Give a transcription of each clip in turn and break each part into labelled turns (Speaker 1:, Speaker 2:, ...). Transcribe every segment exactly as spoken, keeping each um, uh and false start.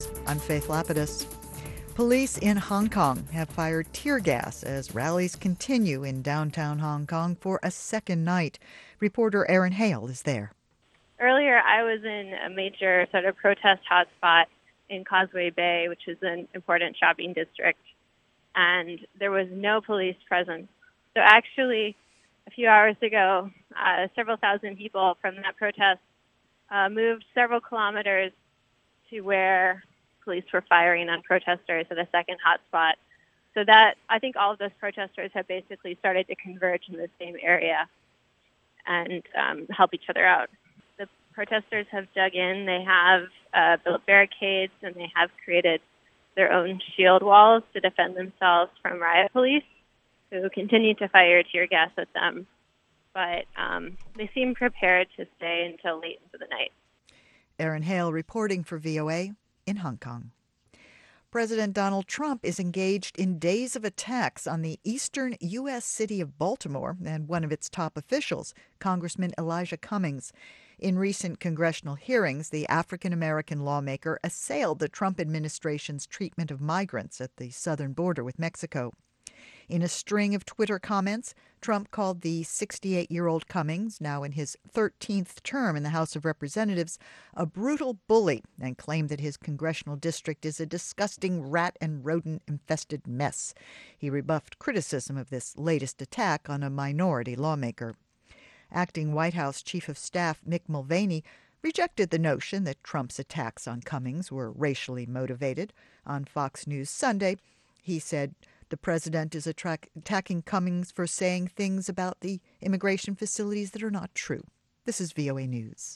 Speaker 1: I'm Faith Lapidus. Police in Hong Kong have fired tear gas as rallies continue in downtown Hong Kong for a second night. Reporter Erin Hale is there.
Speaker 2: Earlier, I was in a major sort of protest hotspot in Causeway Bay, which is an important shopping district, and there was no police presence. So actually, a few hours ago, uh, several thousand people from that protest uh, moved several kilometers to where police were firing on protesters at a second hotspot. So that, I think all of those protesters have basically started to converge in the same area and um, help each other out. The protesters have dug in, they have uh, built barricades, and they have created their own shield walls to defend themselves from riot police, who continue to fire tear gas at them. But um, they seem prepared to stay until late into the night.
Speaker 1: Erin Hale reporting for V O A in Hong Kong. President Donald Trump is engaged in days of attacks on the eastern U S city of Baltimore and one of its top officials, Congressman Elijah Cummings. In recent congressional hearings, the African-American lawmaker assailed the Trump administration's treatment of migrants at the southern border with Mexico. In a string of Twitter comments, Trump called the sixty-eight-year-old Cummings, now in his thirteenth term in the House of Representatives, a brutal bully and claimed that his congressional district is a disgusting rat and rodent-infested mess. He rebuffed criticism of this latest attack on a minority lawmaker. Acting White House Chief of Staff Mick Mulvaney rejected the notion that Trump's attacks on Cummings were racially motivated. On Fox News Sunday, he said the president is attract- attacking Cummings for saying things about the immigration facilities that are not true. This is V O A News.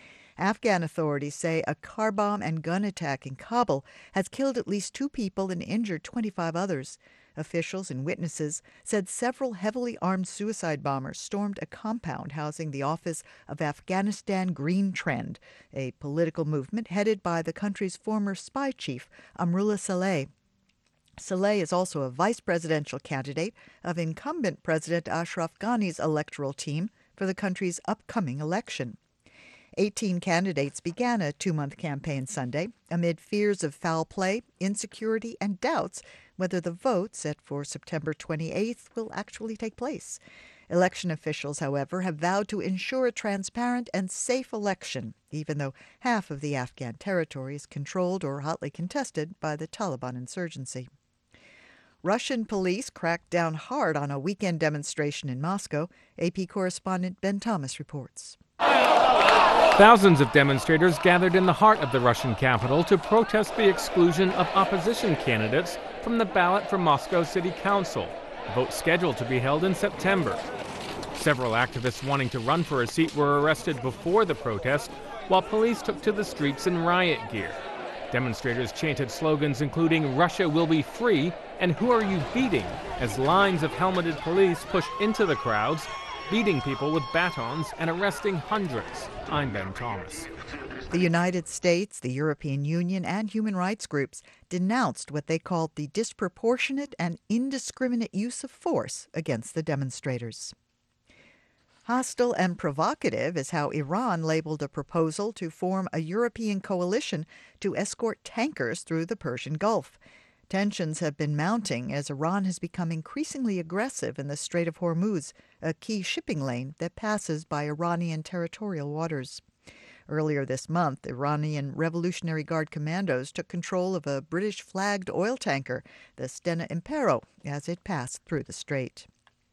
Speaker 1: Afghan authorities say a car bomb and gun attack in Kabul has killed at least two people and injured twenty-five others. Officials and witnesses said several heavily armed suicide bombers stormed a compound housing the office of Afghanistan Green Trend, a political movement headed by the country's former spy chief, Amrullah Saleh. Saleh is also a vice presidential candidate of incumbent President Ashraf Ghani's electoral team for the country's upcoming election. Eighteen candidates began a two-month campaign Sunday amid fears of foul play, insecurity, and doubts whether the vote set for September twenty-eighth will actually take place. Election officials, however, have vowed to ensure a transparent and safe election, even though half of the Afghan territory is controlled or hotly contested by the Taliban insurgency. Russian police cracked down hard on a weekend demonstration in Moscow. A P correspondent Ben Thomas reports.
Speaker 3: Thousands of demonstrators gathered in the heart of the Russian capital to protest the exclusion of opposition candidates from the ballot for Moscow City Council, a vote scheduled to be held in September. Several activists wanting to run for a seat were arrested before the protest, while police took to the streets in riot gear. Demonstrators chanted slogans including "Russia will be free" and "Who are you beating?" as lines of helmeted police pushed into the crowds, beating people with batons and arresting hundreds. I'm Ben Thomas.
Speaker 1: The United States, the European Union, and human rights groups denounced what they called the disproportionate and indiscriminate use of force against the demonstrators. Hostile and provocative is how Iran labeled a proposal to form a European coalition to escort tankers through the Persian Gulf. Tensions have been mounting as Iran has become increasingly aggressive in the Strait of Hormuz, a key shipping lane that passes by Iranian territorial waters. Earlier this month, Iranian Revolutionary Guard commandos took control of a British-flagged oil tanker, the Stena Impero, as it passed through the strait.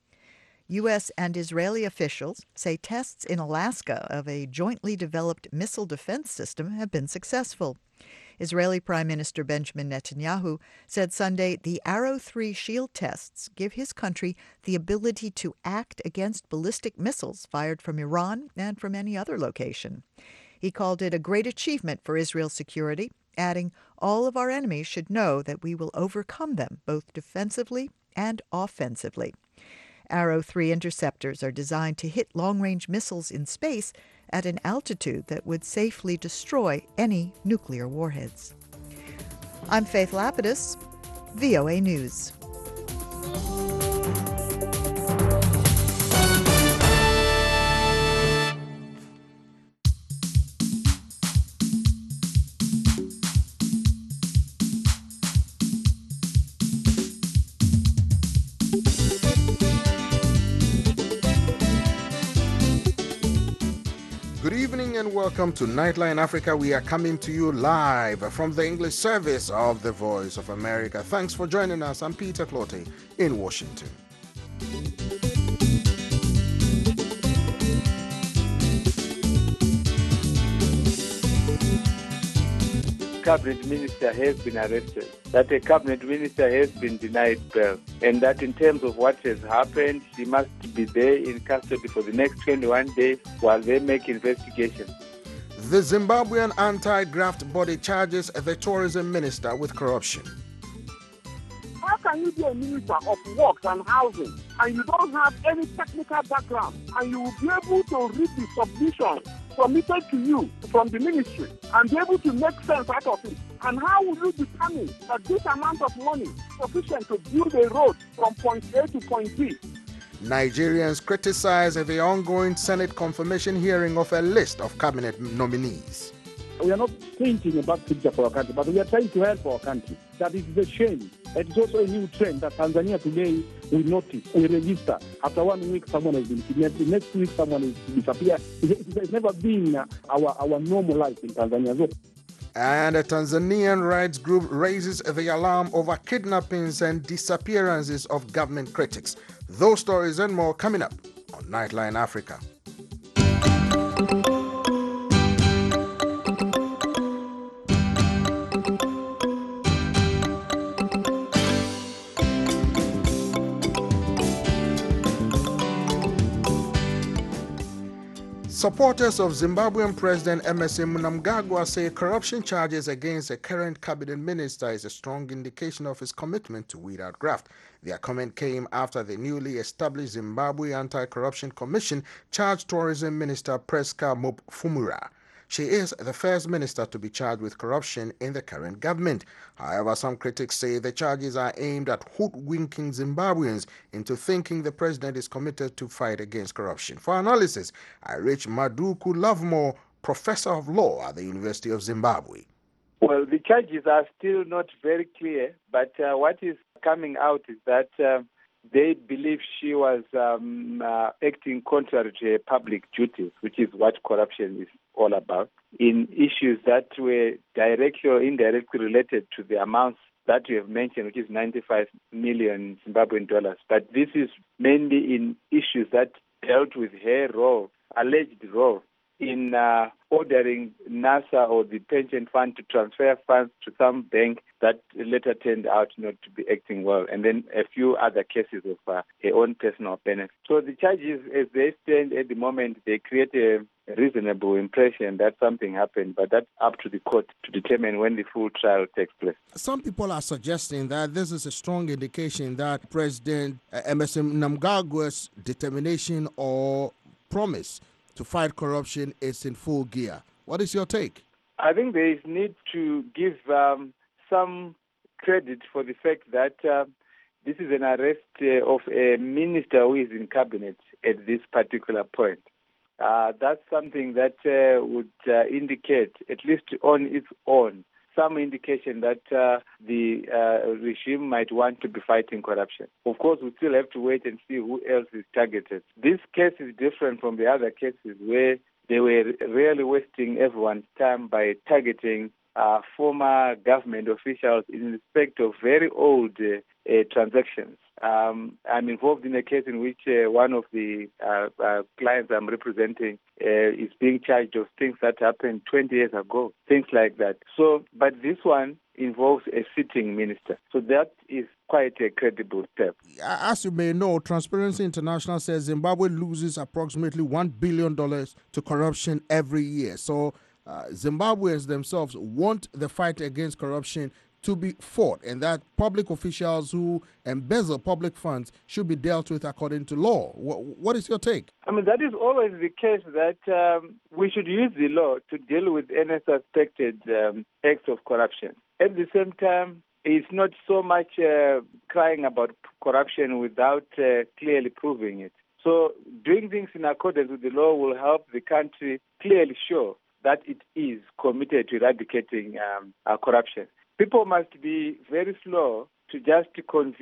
Speaker 1: U S and Israeli officials say tests in Alaska of a jointly developed missile defense system have been successful. Israeli Prime Minister Benjamin Netanyahu said Sunday the Arrow three shield tests give his country the ability to act against ballistic missiles fired from Iran and from any other location. He called it a great achievement for Israel's security, adding, "All of our enemies should know that we will overcome them both defensively and offensively." Arrow three interceptors are designed to hit long-range missiles in space at an altitude that would safely destroy any nuclear warheads. I'm Faith Lapidus, V O A News.
Speaker 4: Good evening and welcome to Nightline Africa. We are coming to you live from the English service of the Voice of America. Thanks for joining us. I'm Peter Clottey in Washington.
Speaker 5: Cabinet minister has been arrested, that a cabinet minister has been denied bail, and that in terms of what has happened, she must be there in custody for the next twenty-one days while they make investigations.
Speaker 4: The Zimbabwean anti-graft body charges the tourism minister with corruption.
Speaker 6: How can you be a minister of works and housing and you don't have any technical background and you will be able to read the submission submitted to you from the ministry and be able to make sense out of it? And how will you determine that this amount of money is sufficient to build a road from point A to point B?
Speaker 4: Nigerians criticize the ongoing Senate confirmation hearing of a list of cabinet nominees.
Speaker 7: We are not painting a bad picture for our country, but we are trying to help our country. That is a shame. It's also a new trend that Tanzania today we notice, we register. After one week, someone has been kidnapped. The next week, someone has disappeared. It's never been our, our normal life in Tanzania. So,
Speaker 4: and a Tanzanian rights group raises the alarm over kidnappings and disappearances of government critics. Those stories and more coming up on Nightline Africa. Supporters of Zimbabwean President Emmerson Mnangagwa say corruption charges against the current cabinet minister is a strong indication of his commitment to weed out graft. Their comment came after the newly established Zimbabwe Anti-Corruption Commission charged Tourism Minister Priska Mupfumura. She is the first minister to be charged with corruption in the current government. However, some critics say the charges are aimed at hoodwinking Zimbabweans into thinking the president is committed to fight against corruption. For analysis, I reach Maduku Lovemore, professor of law at the University of Zimbabwe.
Speaker 5: Well, the charges are still not very clear, but uh, what is coming out is that uh, they believe she was um, uh, acting contrary to her public duties, which is what corruption is all about, in issues that were directly or indirectly related to the amounts that you have mentioned, which is ninety-five million Zimbabwean dollars. But this is mainly in issues that dealt with her role, alleged role, in uh, ordering NASA or the pension fund to transfer funds to some bank that later turned out not to be acting well, and then a few other cases of uh, her own personal benefit. So the charges, as they stand at the moment, they create a reasonable impression that something happened, but that's up to the court to determine when the full trial takes place.
Speaker 4: Some people are suggesting that this is a strong indication that President Emmerson Mnangagwa's determination or promise to fight corruption is in full gear. What is your take?
Speaker 5: I think there is need to give um, some credit for the fact that uh, this is an arrest uh, of a minister who is in cabinet at this particular point. Uh, that's something that uh, would uh, indicate, at least on its own, some indication that uh, the uh, regime might want to be fighting corruption. Of course, we still have to wait and see who else is targeted. This case is different from the other cases where they were really wasting everyone's time by targeting uh, former government officials in respect of very old uh, uh, transactions. Um, I'm involved in a case in which uh, one of the uh, uh, clients I'm representing uh, is being charged of things that happened twenty years ago, things like that. So, but this one involves a sitting minister. So that is quite a credible step.
Speaker 4: As you may know, Transparency International says Zimbabwe loses approximately one billion dollars to corruption every year. So uh, Zimbabweans themselves want the fight against corruption to be fought, and that public officials who embezzle public funds should be dealt with according to law. What, what is your take?
Speaker 5: I mean, that is always the case, that um, we should use the law to deal with any suspected um, acts of corruption. At the same time, it's not so much uh, crying about corruption without uh, clearly proving it. So doing things in accordance with the law will help the country clearly show that it is committed to eradicating um, uh, corruption. People must be very slow to just convict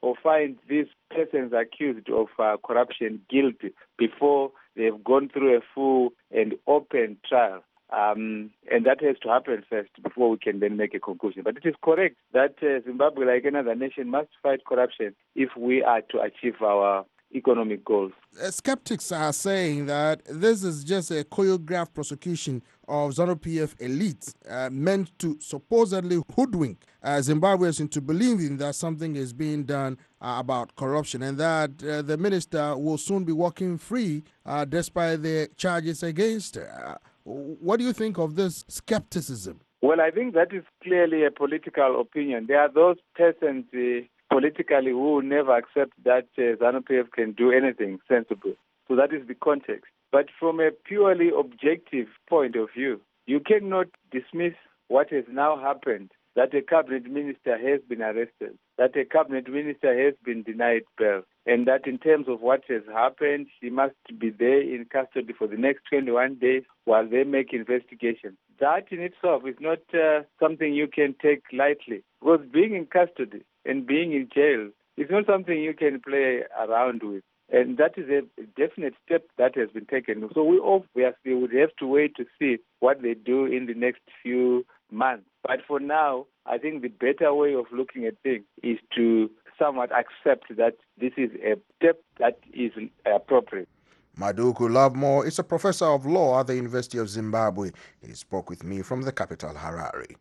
Speaker 5: or find these persons accused of uh, corruption guilty before they've gone through a full and open trial. Um, and that has to happen first before we can then make a conclusion. But it is correct that uh, Zimbabwe, like another nation, must fight corruption if we are to achieve our economic goals.
Speaker 4: Uh, skeptics are saying that this is just a choreographed prosecution of ZANU-P F elites uh, meant to supposedly hoodwink uh, Zimbabweans into believing that something is being done uh, about corruption, and that uh, the minister will soon be walking free uh, despite the charges against her. Uh, what do you think of this skepticism?
Speaker 5: Well, I think that is clearly a political opinion. There are those persons uh, politically who never accept that uh, ZANU-P F can do anything sensible. So that is the context. But from a purely objective point of view, you cannot dismiss what has now happened, that a cabinet minister has been arrested, that a cabinet minister has been denied bail, and that in terms of what has happened, she must be there in custody for the next twenty-one days while they make investigation. That in itself is not uh, something you can take lightly, because being in custody and being in jail is not something you can play around with. And that is a definite step that has been taken. So we obviously would have to wait to see what they do in the next few months. But for now, I think the better way of looking at things is to somewhat accept that this is a step that is appropriate.
Speaker 4: Maduku Lovemore is a professor of law at the University of Zimbabwe. He spoke with me from the capital, Harare.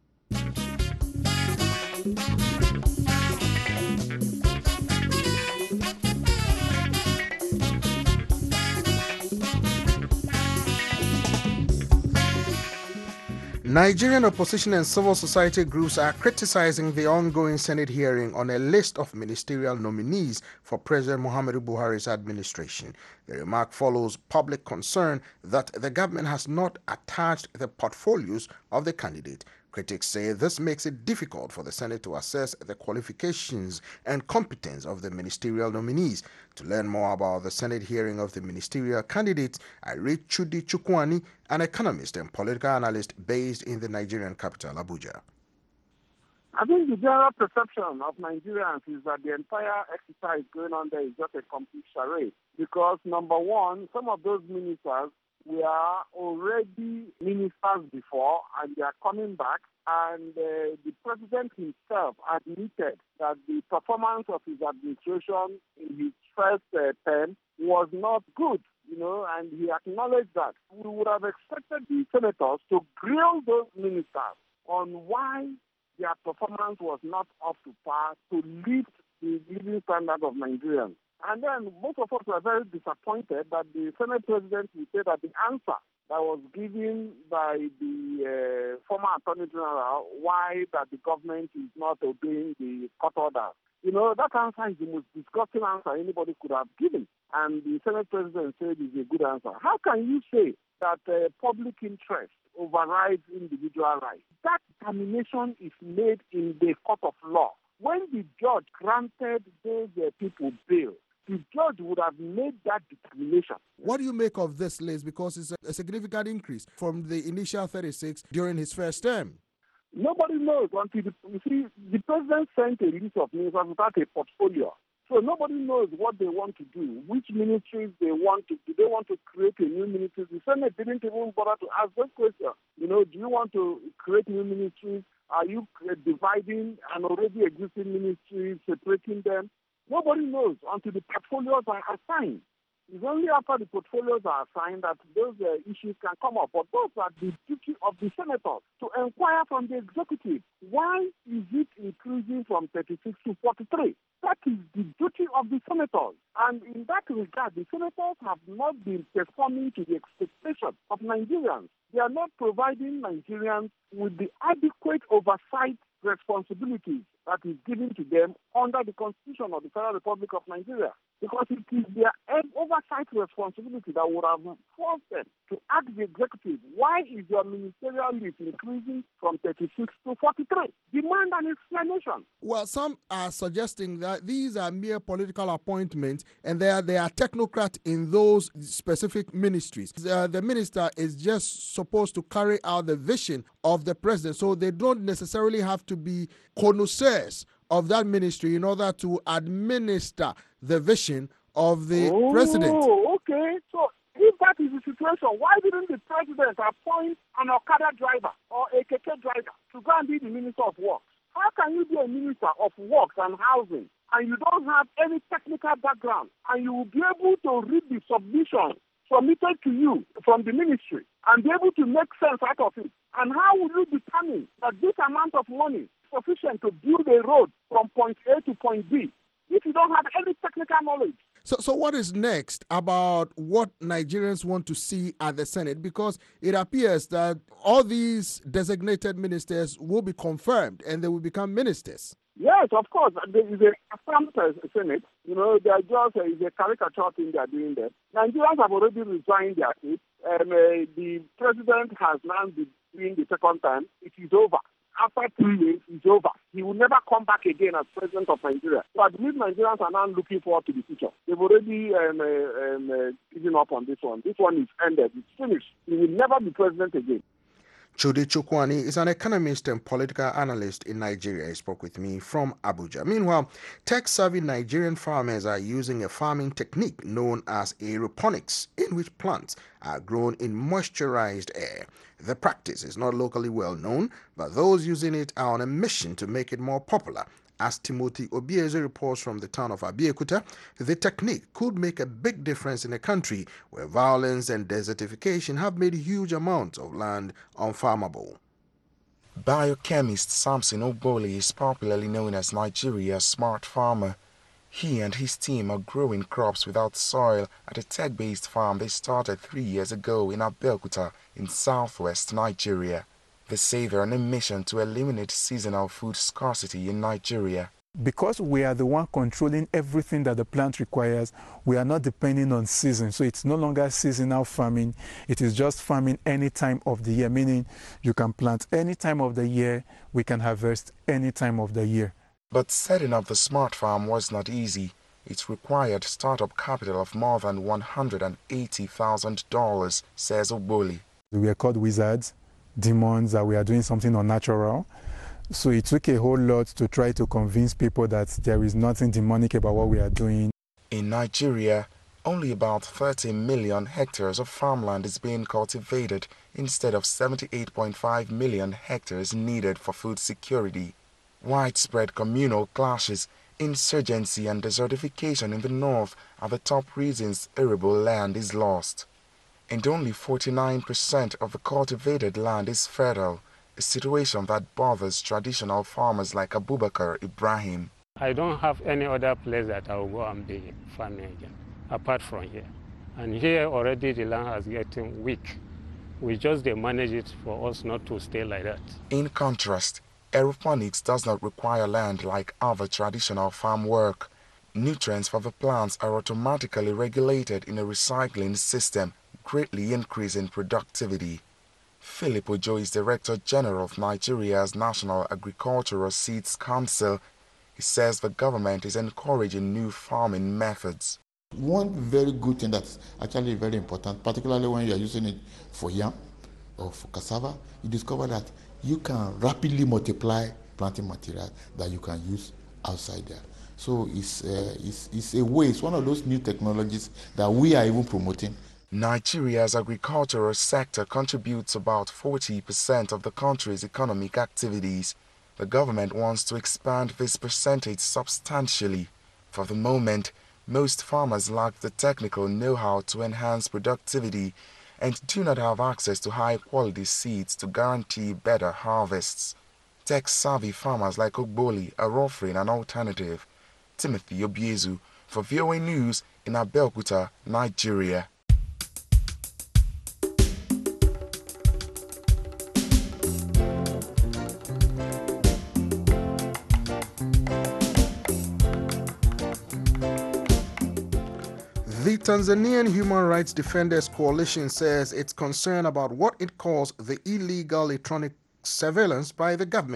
Speaker 4: Nigerian opposition and civil society groups are criticizing the ongoing Senate hearing on a list of ministerial nominees for President Muhammadu Buhari's administration. The remark follows public concern that the government has not attached the portfolios of the candidate. Critics say this makes it difficult for the Senate to assess the qualifications and competence of the ministerial nominees. To learn more about the Senate hearing of the ministerial candidates, I read Chudi Chukwani, an economist and political analyst based in the Nigerian capital, Abuja.
Speaker 6: I think the general perception of Nigerians is that the entire exercise going on there is just a complete charade. Because, number one, some of those ministers were already ministers before, and they are coming back. And uh, the president himself admitted that the performance of his administration in his first uh, term was not good, you know, and he acknowledged that. We would have expected the senators to grill those ministers on why their performance was not up to par to lift the living standard of Nigerians. And then most of us were very disappointed that the Senate President would say that the answer that was given by the uh, former Attorney General why that the government is not obeying the court order. You know, that answer is the most disgusting answer anybody could have given. And the Senate President said it's a good answer. How can you say that uh, public interest overrides individual rights? That determination is made in the court of law. When the judge granted those uh, people bail, the judge would have made that determination.
Speaker 4: What do you make of this, Liz? Because it's a, a significant increase from the initial thirty-six during his first term.
Speaker 6: Nobody knows until the, you see, the president sent a list of ministers without a portfolio. So nobody knows what they want to do, which ministries they want to do. They want to create a new ministry. The Senate didn't even bother to ask this question. You know, do you want to create new ministries? Are you dividing an already existing ministry, separating them? Nobody knows until the portfolios are assigned. It's only after the portfolios are assigned that those uh, issues can come up. But those are the duty of the senators to inquire from the executive. Why is it increasing from thirty-six to forty-three? That is the duty of the senators. And in that regard, the senators have not been performing to the expectation of Nigerians. They are not providing Nigerians with the adequate oversight responsibilities that is given to them under the Constitution of the Federal Republic of Nigeria. Because it is their oversight responsibility that would have forced them to ask the executive, why is your ministerial list increasing from thirty-six to forty-three? Demand an explanation.
Speaker 4: Well, some are suggesting that these are mere political appointments and they are, they are technocrats in those specific ministries. Uh, the minister is just supposed to carry out the vision of the president, so they don't necessarily have to be connoisseurs of that ministry in order to administer the vision of the
Speaker 6: oh,
Speaker 4: president.
Speaker 6: Oh, okay. So if that is the situation, why didn't the president appoint an Okada driver or a Keke driver to go and be the Minister of Works? How can you be a Minister of Works and Housing and you don't have any technical background and you will be able to read the submission submitted to you from the ministry and be able to make sense out of it? And how will you determine that this amount of money is sufficient to build a road from point A to point B if you don't have any technical knowledge?
Speaker 4: So, so what is next about what Nigerians want to see at the Senate? Because it appears that all these designated ministers will be confirmed and they will become ministers.
Speaker 6: Yes, of course. There is a confirmed Senate. You know, they are just uh, is a caricature thing they are doing there. Nigerians have already resigned their seats, and uh, the president has now been doing the second time. It is over. After three years, it's over. He will never come back again as president of Nigeria. So I believe Nigerians are now looking forward to the future. They've already um, uh, um, uh, given up on this one. This one is ended. It's finished. He will never be president again.
Speaker 4: Chudi Chukwani is an economist and political analyst in Nigeria. He spoke with me from Abuja. Meanwhile, tech-savvy Nigerian farmers are using a farming technique known as aeroponics, in which plants are grown in moisturized air. The practice is not locally well known, but those using it are on a mission to make it more popular. As Timothy Obieze reports from the town of Abeokuta, the technique could make a big difference in a country where violence and desertification have made huge amounts of land unfarmable.
Speaker 8: Biochemist Samson Ogboli is popularly known as Nigeria's smart farmer. He and his team are growing crops without soil at a tech-based farm they started three years ago in Abeokuta in southwest Nigeria. They say they're on a mission to eliminate seasonal food scarcity in Nigeria.
Speaker 9: Because we are the one controlling everything that the plant requires, we are not depending on season. So it's no longer seasonal farming. It is just farming any time of the year, meaning you can plant any time of the year, we can harvest any time of the year.
Speaker 8: But setting up the smart farm was not easy. It required startup capital of more than one hundred eighty thousand dollars, says Ogboli.
Speaker 9: We are called wizards, demons, that we are doing something unnatural. So it took a whole lot to try to convince people that there is nothing demonic about what we are doing.
Speaker 8: In Nigeria, only about thirty million hectares of farmland is being cultivated instead of seventy-eight point five million hectares needed for food security. Widespread communal clashes, insurgency and desertification in the north are the top reasons arable land is lost. And only forty-nine percent of the cultivated land is fertile, a situation that bothers traditional farmers like Abubakar Ibrahim.
Speaker 10: I don't have any other place that I will go and be farming again, apart from here. And here already the land has getting weak. We just they manage it for us not to stay like that.
Speaker 8: In contrast, aeroponics does not require land like other traditional farm work. Nutrients for the plants are automatically regulated in a recycling system, greatly increasing productivity. Philip Ojo is Director General of Nigeria's National Agricultural Seeds Council. He says the government is encouraging new farming methods.
Speaker 11: One very good thing that's actually very important, particularly when you are using it for yam or for cassava, you discover that you can rapidly multiply planting material that you can use outside there. So it's, uh, it's, it's a way, it's one of those new technologies that we are even promoting.
Speaker 8: Nigeria's agricultural sector contributes about forty percent of the country's economic activities. The government wants to expand this percentage substantially. For the moment, most farmers lack the technical know-how to enhance productivity and do not have access to high-quality seeds to guarantee better harvests. Tech-savvy farmers like Ogboli are offering an alternative. Timothy Obieze for V O A News in Abeokuta, Nigeria.
Speaker 4: The Tanzanian Human Rights Defenders Coalition says it's concerned about what it calls the illegal electronic surveillance by the government.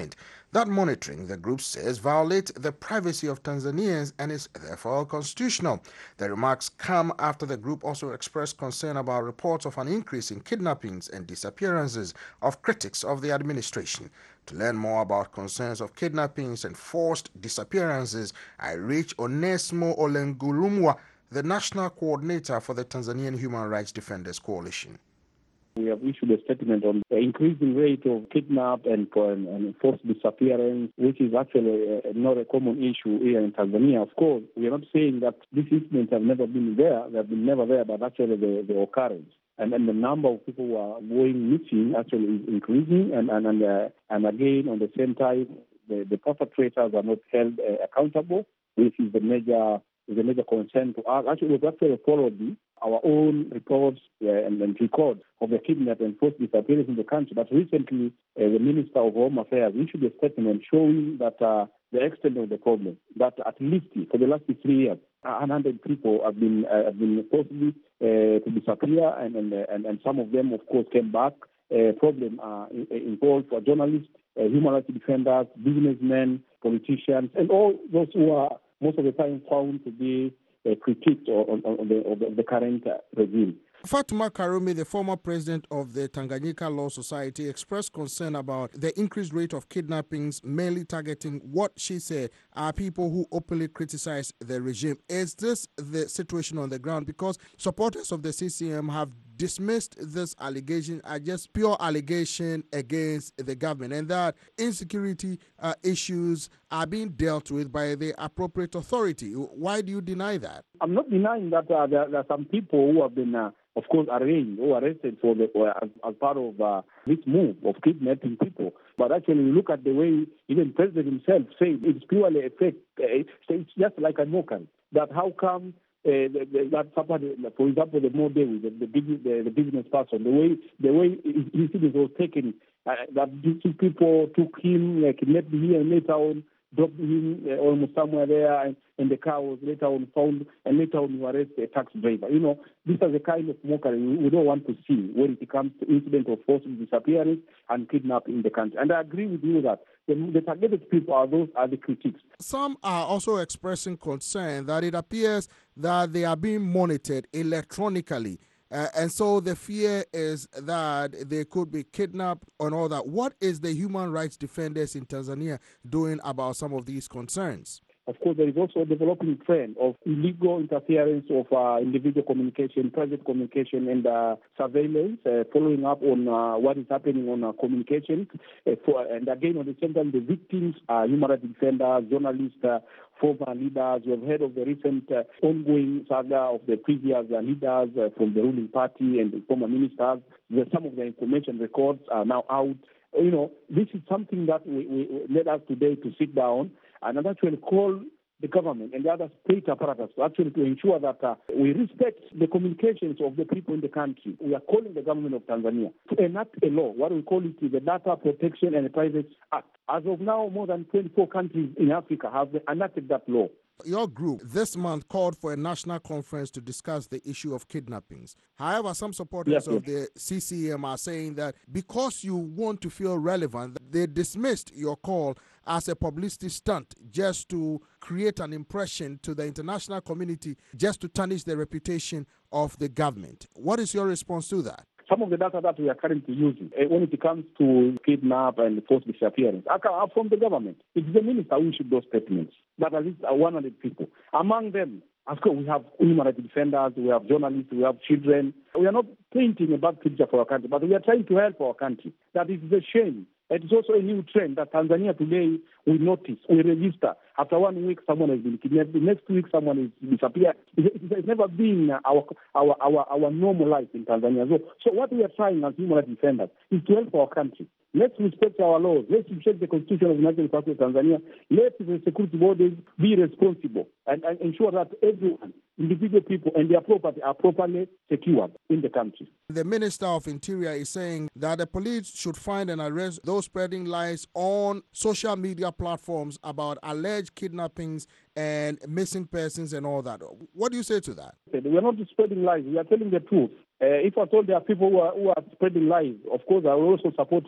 Speaker 4: That monitoring, the group says, violates the privacy of Tanzanians and is therefore unconstitutional. The remarks come after the group also expressed concern about reports of an increase in kidnappings and disappearances of critics of the administration. To learn more about concerns of kidnappings and forced disappearances, I reached Onesmo Olengulumwa, the national coordinator for the Tanzanian Human Rights Defenders Coalition.
Speaker 7: We have issued a statement on the increasing rate of kidnap and, and, and forced disappearance, which is actually uh, not a common issue here in Tanzania. Of course, we are not saying that these incidents have never been there. They have been never there, but actually the, the occurrence. And, and the number of people who are going missing actually is increasing. And and and, uh, and again, on the same time, the, the perpetrators are not held uh, accountable, which is the major is a major concern to us. Actually, we've actually followed our own reports uh, and, and records of the kidnap and forced disappearance in the country. But recently, uh, the Minister of Home Affairs issued a statement showing that uh, the extent of the problem, that at least for the last three years, one hundred people have been uh, have been forcibly uh, to disappear, and and, uh, and and some of them, of course, came back. Uh, problem uh, involved for journalists, uh, human rights defenders, businessmen, politicians, and all those who are most of the time found to be uh, critiqued on, on, on, the, on the current uh, regime.
Speaker 4: Fatuma Karume, the former president of the Tanganyika Law Society, expressed concern about the increased rate of kidnappings, mainly targeting what she said are people who openly criticize the regime. Is this the situation on the ground? Because supporters of the C C M have dismissed this allegation as just pure allegation against the government, and that insecurity uh, issues are being dealt with by the appropriate authority. Why do you deny that?
Speaker 7: I'm not denying that uh, there, there are some people who have been, uh, of course, arraigned or arrested for the or as, as part of uh, this move of kidnapping people. But actually, you look at the way even the president himself said it's purely a fake. Uh, it's just like a mockery. That how come Uh, the, the, that somebody, for example, the Model, the the, big, the the business person, the way the way incident was taken, uh, that these two people took him, uh, kidnapped him, and later on dropped him uh, almost somewhere there, and, and the car was later on found, and later on you arrest a taxi driver. You know, these are the kind of mockery we don't want to see when it comes to incident of forced disappearance and kidnapping in the country. And I agree with you that the, the targeted people are those are the critics.
Speaker 4: Some are also expressing concern that it appears that they are being monitored electronically. Uh, and so the fear is that they could be kidnapped and all that. What is the human rights defenders in Tanzania doing about some of these concerns?
Speaker 7: Of course, there is also a developing trend of illegal interference of uh, individual communication, private communication, and uh, surveillance, uh, following up on uh, what is happening on uh, communication. Uh, for, and again, on the same time, the victims are human rights defenders, journalists, uh, former leaders. We have heard of the recent uh, ongoing saga of the previous uh, leaders uh, from the ruling party and the former ministers. Where some of the information records are now out. You know, this is something that we, we led us today to sit down and actually call the government and the other state apparatus to actually to ensure that uh, we respect the communications of the people in the country. We are calling the government of Tanzania to enact a law, what we call it is the Data Protection and Privacy Act. As of now, more than twenty-four countries in Africa have enacted that law.
Speaker 4: Your group this month called for a national conference to discuss the issue of kidnappings. However, some supporters yes, of yes. the C C M are saying that because you want to feel relevant, they dismissed your call as a publicity stunt just to create an impression to the international community, just to tarnish the reputation of the government. What is your response to that?
Speaker 7: Some of the data that we are currently using, uh, when it comes to kidnap and forced disappearance, are from the government. It's the minister who issued those statements. That at least one hundred people. Among them, of course, we have human rights defenders, we have journalists, we have children. We are not painting a bad picture for our country, but we are trying to help our country. That is a shame. It is also a new trend that Tanzania today we notice, we register. After one week, someone has been kidnapped. The next week, someone has disappeared. It's never been our our our, our normal life in Tanzania. So, so what we are trying as human rights defenders is to help our country. Let's respect our laws. Let's respect the Constitution of the National Republic of Tanzania. Let the security bodies be responsible and, and ensure that everyone, individual people and their property are properly secured in the country.
Speaker 4: The Minister of Interior is saying that the police should find and arrest those spreading lies on social media platforms about alleged kidnappings and missing persons and all that. What do you say to that?
Speaker 7: We are not spreading lies. We are telling the truth. Uh, if I told there are people who are, who are spreading lies, of course I will also support him.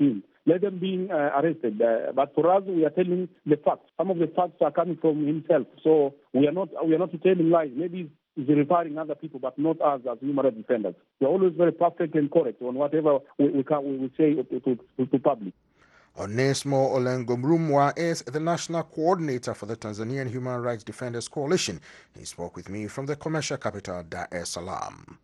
Speaker 7: let them be uh, arrested. Uh, but for us, we are telling the facts. Some of the facts are coming from himself. So we are not we are not telling lies. Maybe he's referring other people, but not us as human rights defenders. We are always very perfect and correct on whatever we, we, can, we, we say to, to, to, to public.
Speaker 4: Onesmo Olengomrumwa is the national coordinator for the Tanzanian Human Rights Defenders Coalition. He spoke with me from the commercial capital, Dar es Salaam.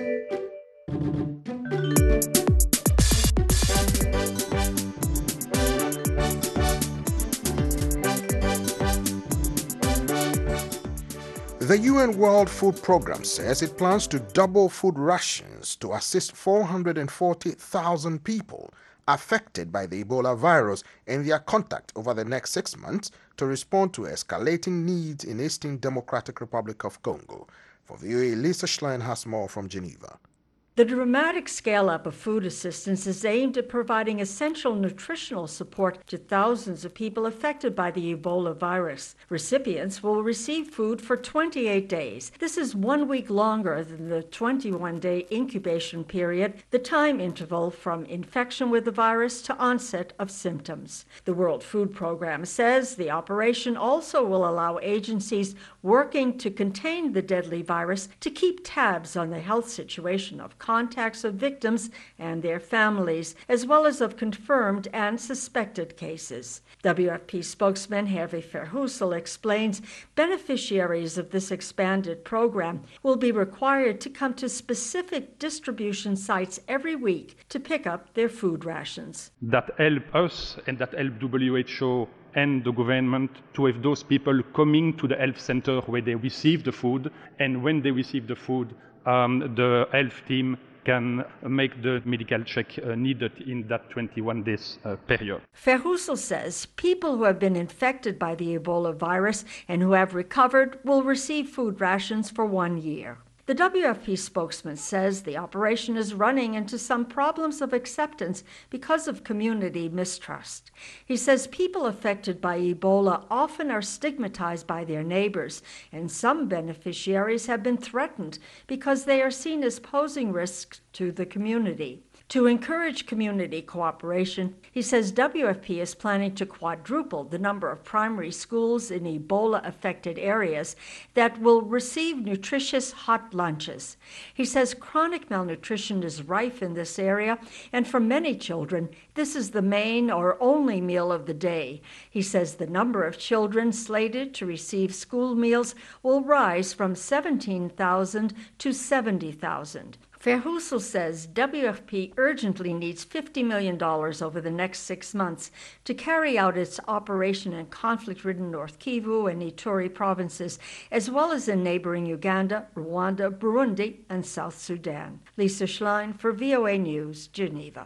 Speaker 4: The U N World Food Programme says it plans to double food rations to assist four hundred forty thousand people affected by the Ebola virus and their contact over the next six months to respond to escalating needs in Eastern Democratic Republic of Congo. For V O A, Lisa Schlein has more from Geneva.
Speaker 12: The dramatic scale-up of food assistance is aimed at providing essential nutritional support to thousands of people affected by the Ebola virus. Recipients will receive food for twenty-eight days. This is one week longer than the twenty-one day incubation period, the time interval from infection with the virus to onset of symptoms. The World Food Programme says the operation also will allow agencies working to contain the deadly virus to keep tabs on the health situation of contacts of victims and their families, as well as of confirmed and suspected cases. W F P spokesman Hervé Verheussel explains beneficiaries of this expanded program will be required to come to specific distribution sites every week to pick up their food rations.
Speaker 13: That help us and that help W H O and the government to have those people coming to the health center where they receive the food, and when they receive the food, um, the health team can make the medical check uh, needed in that twenty-one days uh, period.
Speaker 12: Verheussel says people who have been infected by the Ebola virus and who have recovered will receive food rations for one year. The W F P spokesman says the operation is running into some problems of acceptance because of community mistrust. He says people affected by Ebola often are stigmatized by their neighbors, and some beneficiaries have been threatened because they are seen as posing risks to the community. To encourage community cooperation, he says W F P is planning to quadruple the number of primary schools in Ebola-affected areas that will receive nutritious hot lunches. He says chronic malnutrition is rife in this area, and for many children, this is the main or only meal of the day. He says the number of children slated to receive school meals will rise from seventeen thousand to seventy thousand. Verheussel says W F P urgently needs fifty million dollars over the next six months to carry out its operation in conflict-ridden North Kivu and Ituri provinces, as well as in neighboring Uganda, Rwanda, Burundi, and South Sudan. Lisa Schlein for V O A News, Geneva.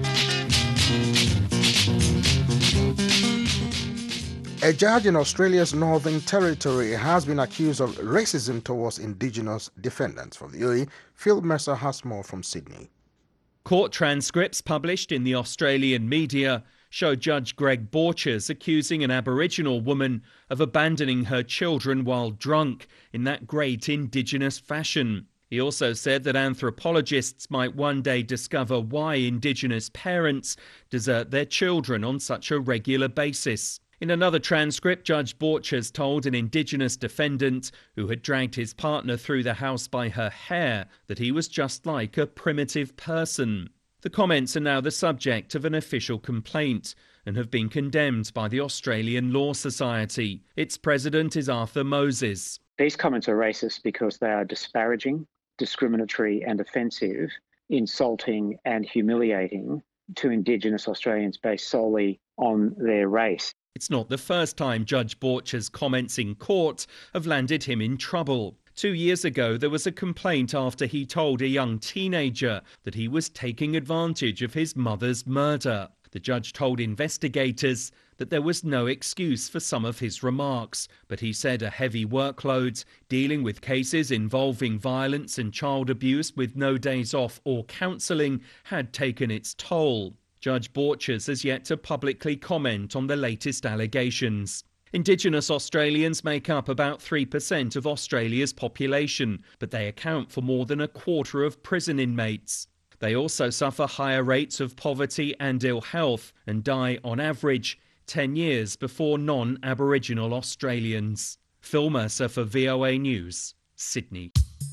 Speaker 4: A judge in Australia's Northern Territory has been accused of racism towards Indigenous defendants. For the O A, Phil Mercer has more from Sydney.
Speaker 14: Court transcripts published in the Australian media show Judge Greg Borchers accusing an Aboriginal woman of abandoning her children while drunk in that great Indigenous fashion. He also said that anthropologists might one day discover why Indigenous parents desert their children on such a regular basis. In another transcript, Judge Borchers told an Indigenous defendant who had dragged his partner through the house by her hair that he was just like a primitive person. The comments are now the subject of an official complaint and have been condemned by the Australian Law Society. Its president is Arthur Moses.
Speaker 15: These comments are racist because they are disparaging, discriminatory and offensive, insulting and humiliating to Indigenous Australians based solely on their race.
Speaker 14: It's not the first time Judge Borchers' comments in court have landed him in trouble. Two years ago, there was a complaint after he told a young teenager that he was taking advantage of his mother's murder. The judge told investigators that there was no excuse for some of his remarks, but he said a heavy workload, dealing with cases involving violence and child abuse with no days off or counselling, had taken its toll. Judge Borchers has yet to publicly comment on the latest allegations. Indigenous Australians make up about three percent of Australia's population, but they account for more than a quarter of prison inmates. They also suffer higher rates of poverty and ill health and die, on average, ten years before non-Aboriginal Australians. Phil Mercer for V O A News, Sydney.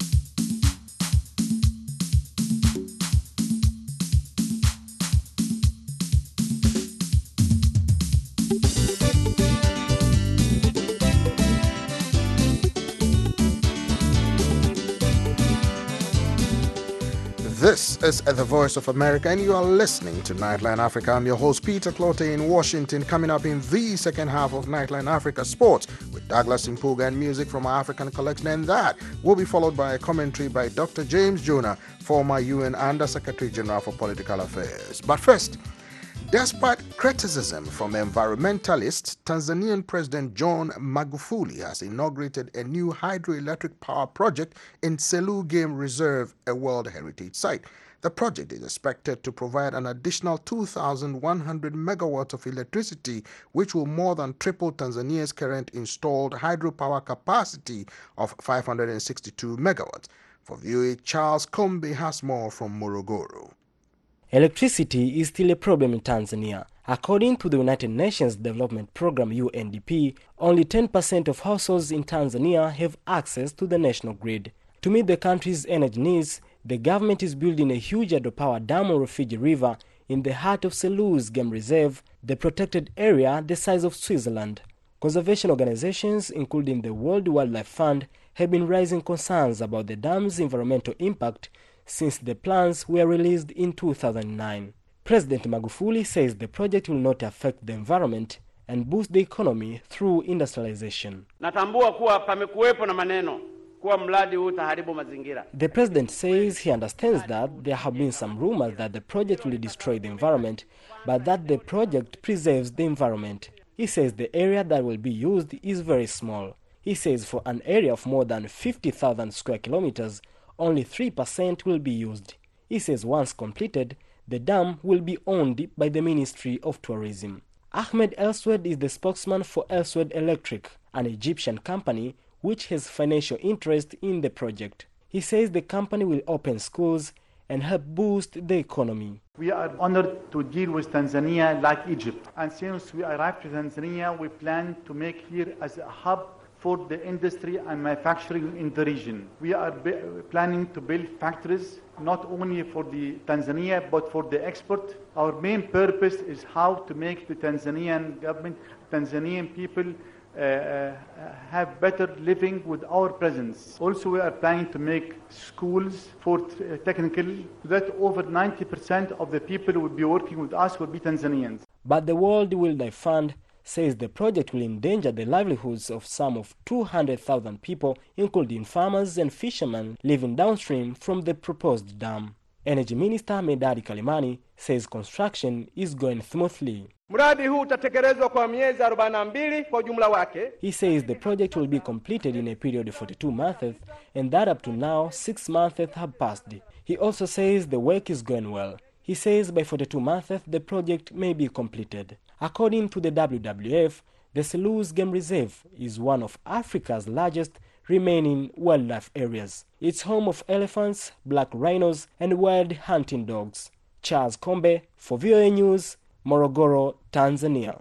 Speaker 4: This is The Voice of America, and you are listening to Nightline Africa. I'm your host, Peter Clote, in Washington. Coming up in the second half of Nightline Africa Sports with Douglas Mpuga and music from our African collection, and that will be followed by a commentary by Doctor James Jonah, former U N Under-Secretary General for Political Affairs. But first, despite criticism from environmentalists, Tanzanian President John Magufuli has inaugurated a new hydroelectric power project in Selous Game Reserve, a World Heritage Site. The project is expected to provide an additional two thousand one hundred megawatts of electricity, which will more than triple Tanzania's current installed hydropower capacity of five hundred sixty-two megawatts. For V O A, Charles Kombe has more from Morogoro.
Speaker 16: Electricity is still a problem in Tanzania. According to the United Nations Development Programme U N D P, only ten percent of households in Tanzania have access to the national grid. To meet the country's energy needs, the government is building a huge hydropower dam on Rufiji River in the heart of Selous Game Reserve, the protected area the size of Switzerland. Conservation organizations, including the World Wildlife Fund, have been raising concerns about the dam's environmental impact since the plans were released in two thousand nine. President Magufuli says the project will not affect the environment and boost the economy through industrialization.
Speaker 17: Natambua kuwa pamekuwepo na maneno kuwa mradi huu utaharibu mazingira.
Speaker 16: The president says he understands that there have been some rumors that the project will destroy the environment, but that the project preserves the environment. He says the area that will be used is very small. He says for an area of more than fifty thousand square kilometers, only three percent will be used. He says once completed, the dam will be owned by the Ministry of Tourism. Ahmed Elswed is the spokesman for Elswed Electric, an Egyptian company which has financial interest in the project. He says the company will open schools and help boost the economy.
Speaker 18: We are honored to deal with Tanzania like Egypt. And since we arrived to Tanzania, we plan to make here as a hub for the industry and manufacturing in the region. We are planning to build factories not only for the Tanzania but for the export. Our main purpose is how to make the Tanzanian government, Tanzanian people uh, uh, have better living with our presence. Also, we are planning to make schools for uh, technical, so that over ninety percent of the people who will be working with us will be Tanzanians.
Speaker 16: But the World Wildlife Fund says the project will endanger the livelihoods of some of two hundred thousand people, including farmers and fishermen living downstream from the proposed dam. Energy Minister Medadi Kalimani says construction is going smoothly.
Speaker 17: Mradi huu utatekelezwa kwa miezi arobaini na mbili kwa jumla wake.
Speaker 16: He says the project will be completed in a period of forty-two months and that up to now six months have passed. He also says the work is going well. He says by forty-two months the project may be completed. According to the W W F, the Selous Game Reserve is one of Africa's largest remaining wildlife areas. It's home of elephants, black rhinos, and wild hunting dogs. Charles Kombe for V O A News, Morogoro, Tanzania.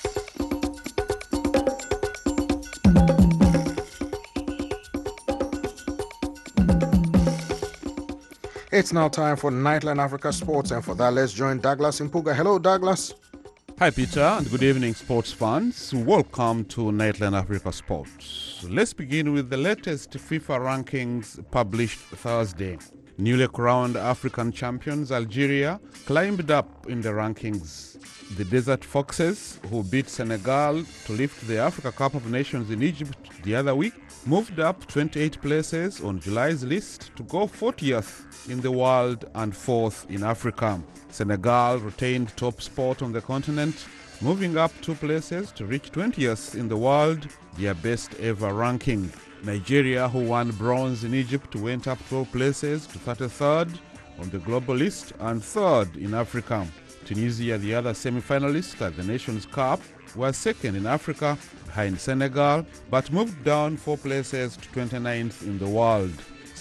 Speaker 4: It's now time for Nightline Africa Sports, and for that, let's join Douglas Mpuga. Hello, Douglas.
Speaker 19: Hi, Peter, and good evening, sports fans. Welcome to Nightline Africa Sports. Let's begin with the latest FIFA rankings published Thursday. Newly crowned African champions Algeria climbed up in the rankings. The Desert Foxes, who beat Senegal to lift the Africa Cup of Nations in Egypt the other week, moved up twenty-eight places on July's list to go fortieth in the world and fourth in Africa. Senegal retained top spot on the continent, moving up two places to reach twentieth in the world, their best ever ranking. Nigeria, who won bronze in Egypt, went up twelve places to thirty-third on the global list and third in Africa. Tunisia, the other semi-finalist at the Nations Cup, was second in Africa behind Senegal, but moved down four places to twenty-ninth in the world.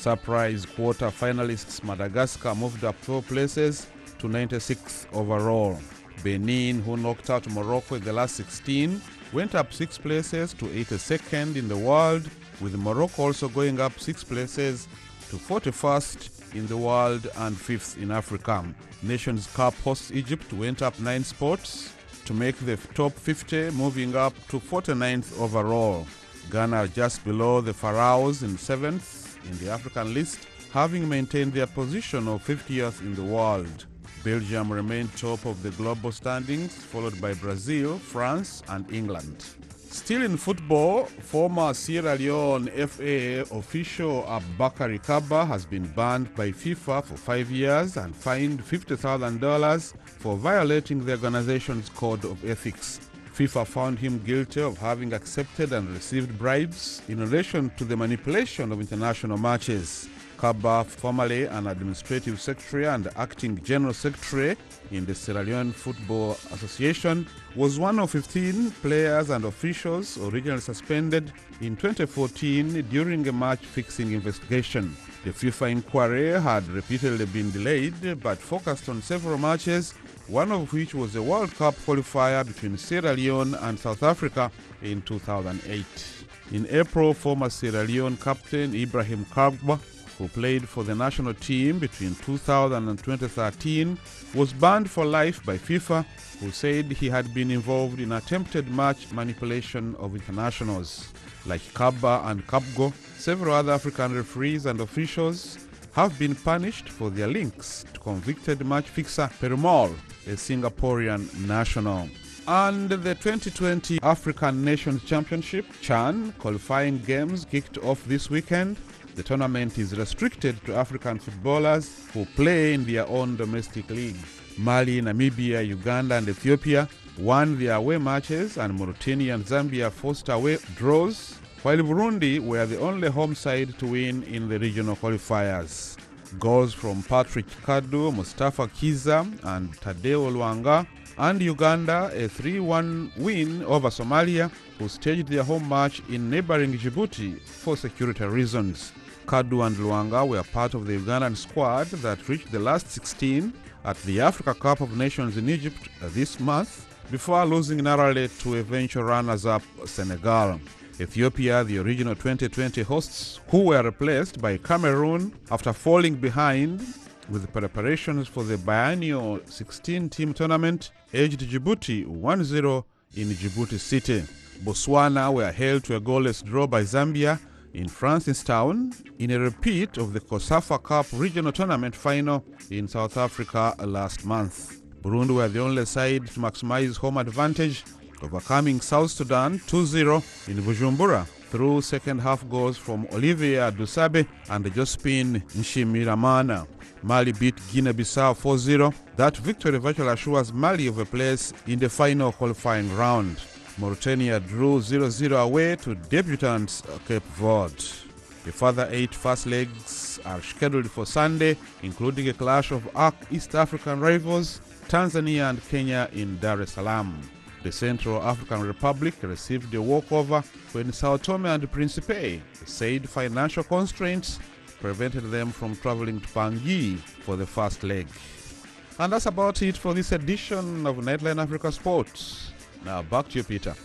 Speaker 19: Surprise quarter finalists Madagascar moved up four places to ninety-sixth overall. Benin, who knocked out Morocco in the last sixteen, went up six places to eighty-second in the world, with Morocco also going up six places to forty-first in the world and fifth in Africa. Nations Cup hosts Egypt went up nine spots to make the top fifty, moving up to forty-ninth overall. Ghana are just below the Pharaohs in seventh in the African list, having maintained their position of fiftieth in the world. Belgium remained top of the global standings, followed by Brazil, France, and England. Still in football, former Sierra Leone F A A official Abubakar Kaba has been banned by FIFA for five years and fined fifty thousand dollars for violating the organization's code of ethics. FIFA found him guilty of having accepted and received bribes in relation to the manipulation of international matches. Kaba, formerly an administrative secretary and acting general secretary in the Sierra Leone Football Association, was one of fifteen players and officials originally suspended in twenty fourteen during a match-fixing investigation. The FIFA inquiry had repeatedly been delayed but focused on several matches, one of which was a World Cup qualifier between Sierra Leone and South Africa in two thousand eight. In April, former Sierra Leone captain Ibrahim Karbwa, who played for the national team between two thousand and twenty thirteen, was banned for life by FIFA, who said he had been involved in attempted match manipulation of internationals. Like Kaba and Kabgo, several other African referees and officials have been punished for their links to convicted match fixer Perumal, a Singaporean national. And the twenty twenty African Nations Championship, CHAN, qualifying games kicked off this weekend. The tournament is restricted to African footballers who play in their own domestic league. Mali, Namibia, Uganda, and Ethiopia won their away matches, and Mauritania and Zambia forced away draws, while Burundi were the only home side to win in the regional qualifiers. Goals from Patrick Kadu, Mustafa Kiza, and Tadeo Luanga, and Uganda a three one win over Somalia, who staged their home match in neighboring Djibouti for security reasons. Kadu and Luanga were part of the Ugandan squad that reached the last sixteen at the Africa Cup of Nations in Egypt this month, before losing narrowly to eventual runners-up Senegal. Ethiopia, the original twenty twenty hosts, who were replaced by Cameroon after falling behind with preparations for the biennial sixteen-team tournament, edged Djibouti one zero in Djibouti City. Botswana were held to a goalless draw by Zambia in Francistown in a repeat of the COSAFA Cup regional tournament final in South Africa last month. Burundi were the only side to maximize home advantage, overcoming South Sudan two zero in Bujumbura through second-half goals from Olivier Dusabe and Josephine Nshimiramana. Mali beat Guinea-Bissau four zero. That victory virtually assures Mali of a place in the final qualifying round. Mauritania drew zero zero away to debutants Cape Verde. The further eight first legs are scheduled for Sunday, including a clash of arch East African rivals, Tanzania and Kenya in Dar es Salaam. The Central African Republic received a walkover when Sao Tome and Principe said financial constraints prevented them from traveling to Bangui for the first leg. And that's about it for this edition of Nightline Africa Sports. Now back to you, Peter.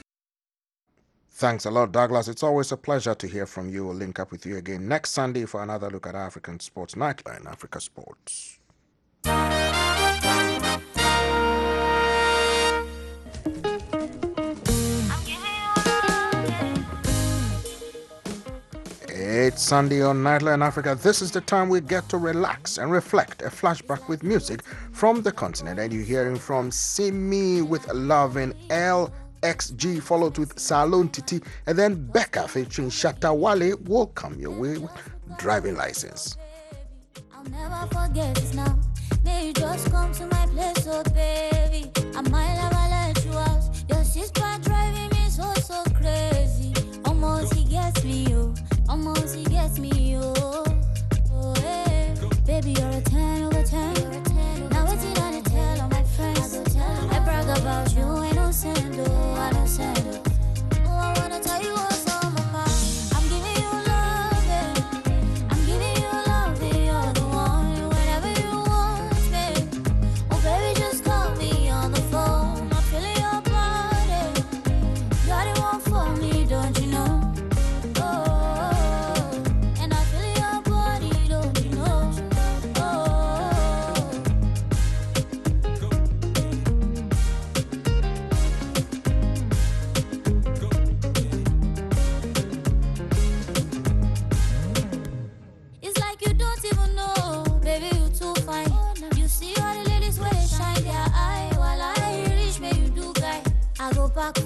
Speaker 4: Thanks a lot, Douglas. It's always a pleasure to hear from you. We'll link up with you again next Sunday for another look at African sports. Nightline Africa Sports. It's Sunday on Nightline Africa. This is the time we get to relax and reflect. A flashback with music from the continent. And you're hearing from Simi with Lovin' L X G, followed with Salon Titi, and then Becca featuring Shatta Wale will come your way with Driving License.
Speaker 20: I'll never forget this now. May you just come to my place, oh baby. I might never let you out. Your sister driving me so, so crazy. Almost he gets me, oh. Almost he gets me, oh. Oh, hey. Baby, you're a ten over ten. Now what's it on the tell all my friends? I brag about you, ain't no send, oh, I don't send, oh. Oh, I wanna tell you what's on my mind. I'm giving you love, yeah. I'm giving you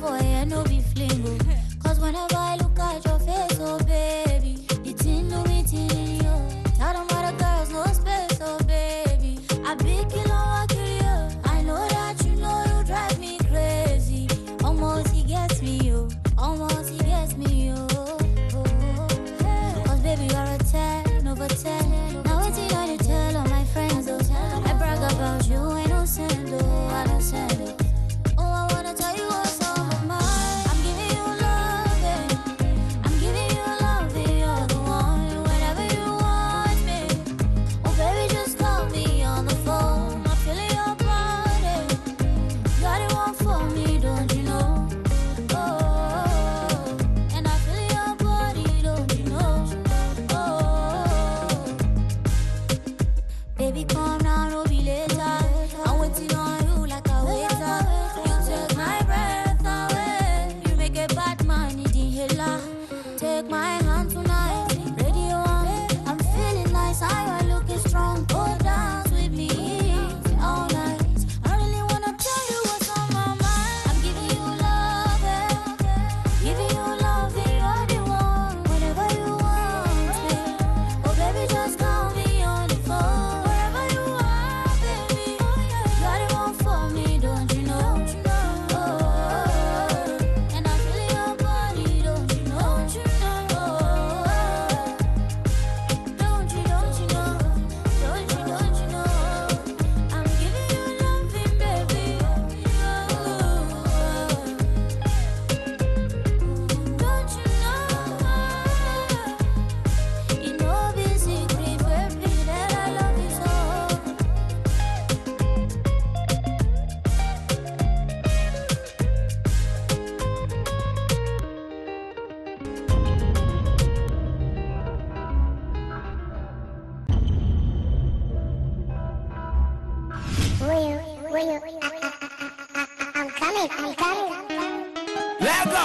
Speaker 20: for you, no be flingo. Cause whenever I look at your face, oh baby, the thing do me till you. Tell them other girls, no space, oh baby. I big kilo, I kill you. I know that you know you drive me crazy. Almost he gets me, you. Almost he gets me, you. Cause baby, you're a ten over ten. Now it's the I tell all my friends, oh. I brag about you, ain't no send, oh. I don't send it. Oh, I wanna tell you what's on my mind. I'm giving you love, eh. I'm giving you love, eh. You're the one. Whenever you want me, oh baby, just call me on the phone. I'm feeling your body. You're the one for me, don't you know? Oh, and I feel your body, don't you know? Oh, baby, come now, no be later. I'm waiting on you like a waiter. You take my breath away. You make a bad man need inhaler. Take my hand tonight, radio on. I'm feeling nice, I am looking strong. Go dance with me all night. I really wanna tell you what's on my mind. I'm giving you love, eh. Giving you love, eh. You're the one. Whenever you want me, oh baby, just call me on the phone. Wherever you are, baby, you're the one for me, don't you know? Oh, and I feel your body, don't you know? Don't you know? Don't you, don't you know? Don't you, don't you know? I'm giving you loving, baby. Don't you know? You know this secret, baby, that I love you so.
Speaker 21: Will, will, I'm coming, I'm coming.
Speaker 22: Let go!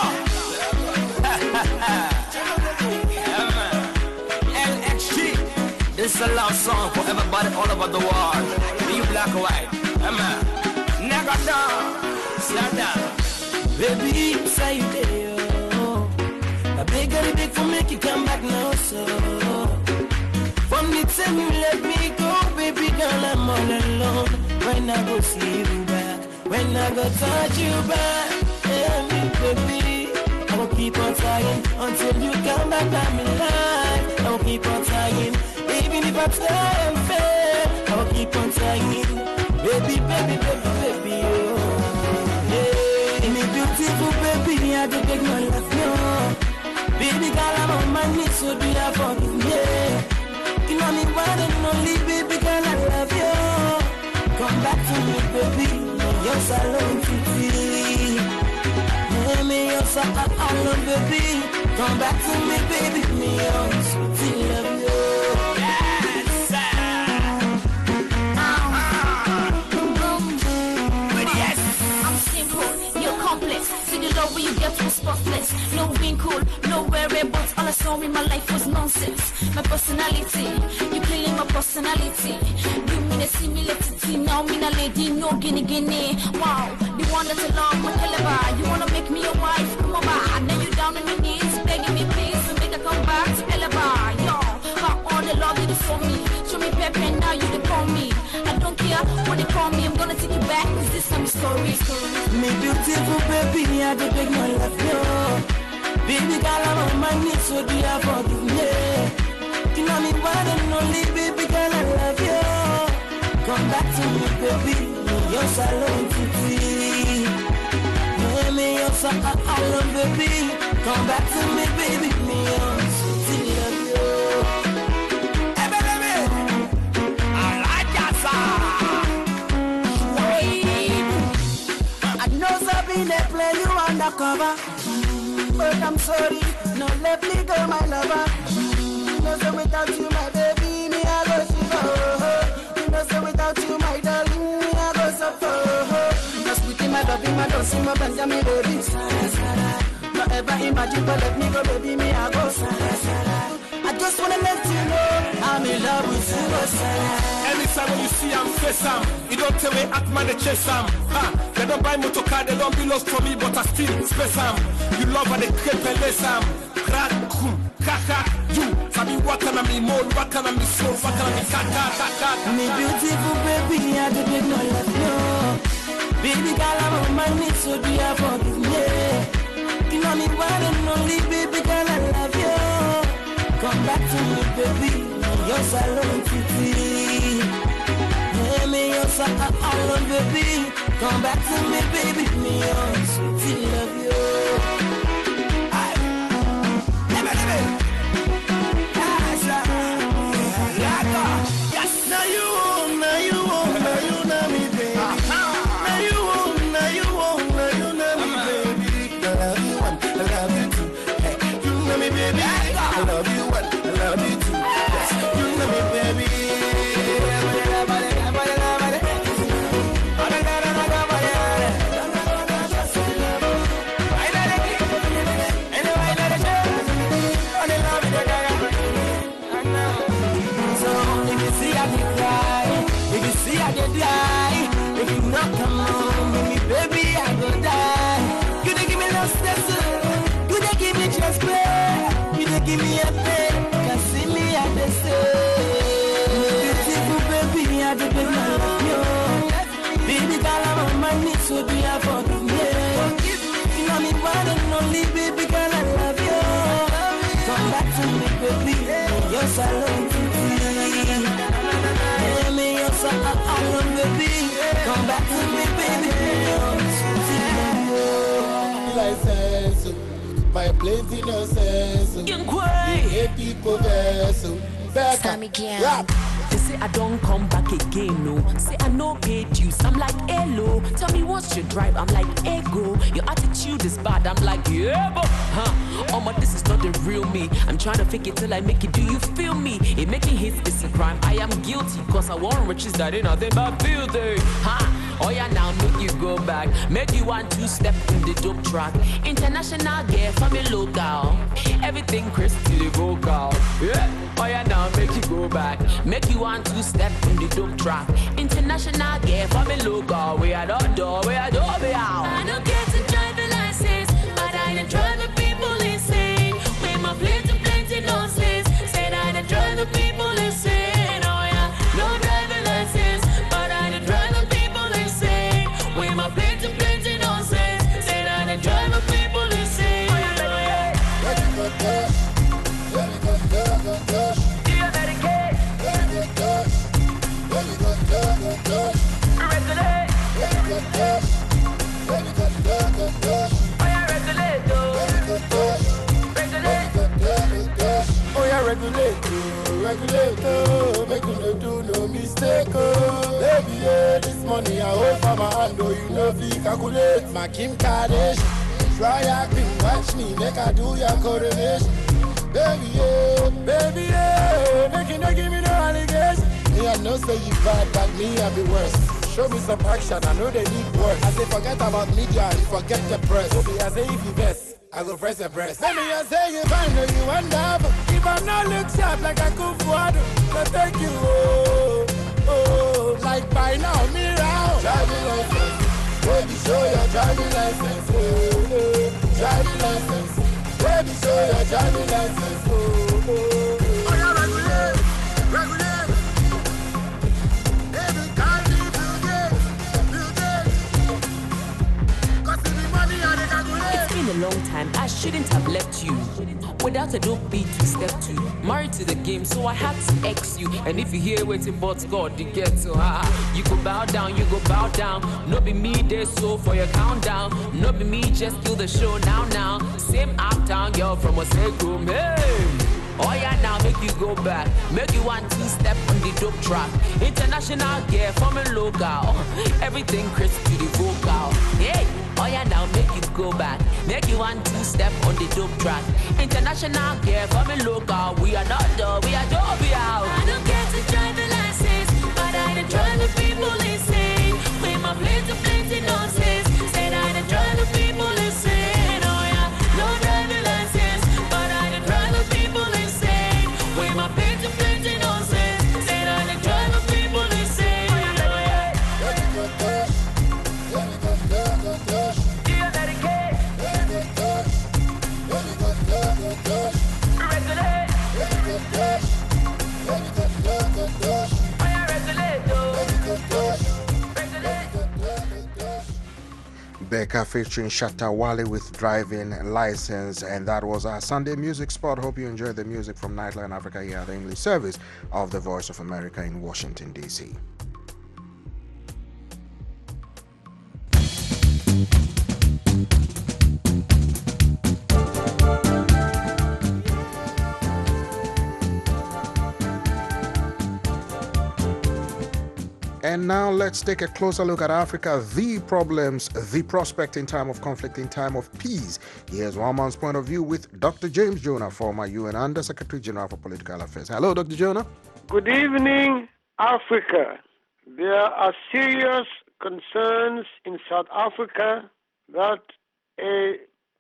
Speaker 22: L X G. This is a love song for everybody all over the world. Be you black or white. Amen. Never down. Slow down. Baby, say you there. A big, very big for make you come back now, so. From the time you let me go, baby girl, I'm all alone. When I go see you back, when I go touch you back, yeah, me, baby, I will keep on trying until you come back by my life. I will keep on trying, even if I try and fail. I will keep on trying, baby, baby, baby, baby, oh, yeah. Me beautiful baby, I don't take my life, no. Baby girl, I'm on my knees, so do you forgive me? You know me one and only, baby girl, I love you. Come back to me, baby. You're so alone to feel. Hey, me, you're so alone, baby. Come back to me, baby. Me, you're so feel love you. Yes, sir.
Speaker 20: Uh-huh. But yes, I'm simple, you're complex. See the love when you get to spotless. No wrinkle, no wearables. All I saw in my life was nonsense. My personality, you playing my personality. You mean a similarity, now mean a lady, no guinea guinea. Wow, the one that I love, my caliber. You wanna make me your wife, come on back. Now you down on your knees, begging me please to make a come back to Elaba. Yo, how all the love you do for me. Show me pep and now you dey call me. I don't care when they call me, I'm gonna take you back, cause this time story, story.
Speaker 22: Me beautiful baby, I don't take my life, no. Baby girl, I'm on my knees, so do you forgive me? You know me one and only, baby girl, I love you. Come back to me, baby, you're so alone to feel. Yeah, me, you're so alone, baby. Come back to me, baby, me, you're so feel love you. Hey, baby, baby, I like your song. I know Sabine play you undercover. But I'm sorry, no let me go, my lover. You know so without you, my baby, me I go shiver. You know so without you, my darling, me I go suffer. Just within my love, my don't see my Benjamin, baby. Not ever imagine, but let me go, baby, me I go. I just wanna let you know I'm in love with suicide.
Speaker 2: Anytime when you see I'm face am, you don't tell me act man they chase am. Ha, they don't buy motor car, they don't be lost for me, but I still space am. You love and they crepe and lace am. Crack, kum, kaka, you. Sabi what can I me more, what can I me soul, what can I me kaka, kaka.
Speaker 22: Me beautiful baby, I don't need no love, no. Baby girl, I'm on my knees, so do you forgive me? You know me one and only, baby girl, I love you. Come back to me, baby, you're salon titi. Hey, me, you're salon, baby. Come back to me, baby, me, you're sweetie, love you. Yes, now you own, now you own, now you know me, baby. Now you own, now you own, now you know me, baby. I love you one, I love you two. Hey, you know me, baby. I love you one, I love you two. Yes, you know me, baby. If you not come on with me, baby, I go die. You dey give me love stress, you dey give me just play, you dey give me a pain, can see me at the same. Beautiful baby, I dey give my love you. Baby, girl, I'm on my knees, so do you forgive me? You know me one and only, baby, girl, I love you. Come back to me, baby, you're salon titi. So I love baby, come back to me, baby.
Speaker 3: License, my place innocence. You hate people vessel.
Speaker 23: Sammy Gang. They say I don't come back again, no. Say I no pay dues, I'm like, hello. Tell me what's your drive, I'm like, ego. Your attitude is bad, I'm like, yeah, but huh? Oh my, this is not the real me. I'm trying to fake it till I make it, do you feel me? It making hits is a crime, I am guilty. Cause I want riches that ain't nothing but filthy. Huh? Oh yeah, now make you go back. Make you want to step in the dope track. International gear for me local. Everything Chris to the vocal. Yeah. Oh yeah, now make you go back. Make you want to step in the dope track. International gear for me local. We are the door, we are the door, we are.
Speaker 24: I don't get to drive a license, but I done drive the people insane. With my plenty, plenty nonsense. Said I done drive the people insane. Oh yeah, no driving license, but I done drive the people insane. With my plenty, plenty nonsense. Said I done drive the people insane. Oh yeah, oh yeah.
Speaker 3: Let me go touch, let me go touch, go touch.
Speaker 22: Yeah, Medicaid.
Speaker 3: Let me go touch, let me go touch, go touch.
Speaker 22: Regulate.
Speaker 3: Let me go touch, let me go touch, go touch.
Speaker 22: Oh yeah, regulate, though.
Speaker 3: Let me go touch,
Speaker 22: regulate.
Speaker 3: Let me go touch, go touch. Oh yeah, regulate, oh, regulate, oh. Make you no do no mistake, oh. Baby, yeah, this money I hold for my hand, oh. You know if you calculate my Kim Kardashian. Try acting, watch me, make I do your coronation. Baby, yeah, baby, yeah, make you no give me no allegation. Me, I know say you bad, but me, I be worse. Show me some action, I know they need work. I say forget about media and forget the press. Baby, I say if you best, I go press the press. Baby, I say you fine, no you wonderful. If I'm not look sharp like a kung fu, so thank you, oh, oh. Like by now, me round. Driving license, baby, show your driving license, oh, oh. Driving license, baby, show your driving license, oh, oh. Oh, yeah, regulate, regulate. Baby, call me Bill Gates, Bill Gates. Cause if the money and they calculate.
Speaker 23: It's been a long time, I shouldn't have left you without a dope beat to step to. Married to the game, so I had to X you. And if you hear waiting but God, you get so high. You go bow down, you go bow down. No be me, they so for your countdown. No be me, just kill the show now, now. Same uptown girl from a sick room, hey. Oh yeah, now make you go back. Make you want to step on the dope track. International gear from a local. Everything Chris to the vocal. Hey, oh yeah, now make you go back. Make you want to step on the dope track. International gear from a local. We are not done, we are done, we are.
Speaker 24: I don't get to drive a license, but I done drive the people insane. With my plenty, plenty nonsense. Said I done drive the people insane. Oh yeah, no driving license, but I done drive the people insane.
Speaker 4: Monica featuring Shatta Wale with Driving License. And that was our Sunday music spot. Hope you enjoyed the music from Nightline Africa here at the English service of the Voice of America in Washington, D C. And now let's take a closer look at Africa, the problems, the prospect in time of conflict, in time of peace. Here's one man's point of view with Doctor James Jonah, former U N Under Secretary General for Political Affairs. Hello, Doctor Jonah.
Speaker 1: Good evening, Africa. There are serious concerns in South Africa that a